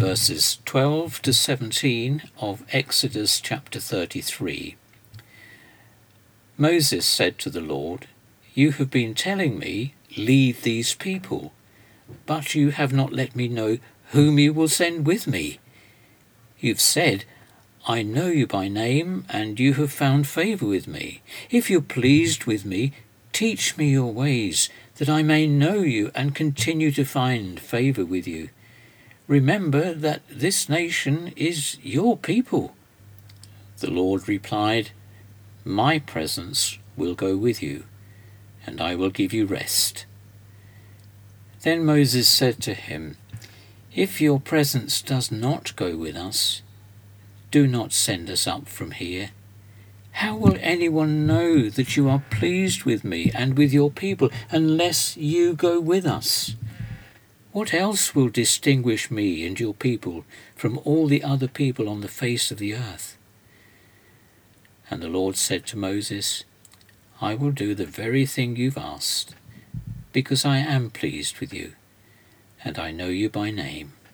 verses 12 to 17 of Exodus chapter 33. Moses said to the Lord, "You have been telling me, 'Lead these people,' but you have not let me know whom you will send with me. You've said, 'I know you by name, and you have found favor with me. If you're pleased with me, teach me your ways, that I may know you and continue to find favor with you. Remember that this nation is your people." The Lord replied, "My presence will go with you, and I will give you rest." Then Moses said to him, "If your presence does not go with us, do not send us up from here. How will anyone know that you are pleased with me and with your people unless you go with us? What else will distinguish me and your people from all the other people on the face of the earth?" And the Lord said to Moses, "I will do the very thing you've asked, because I am pleased with you, and I know you by name."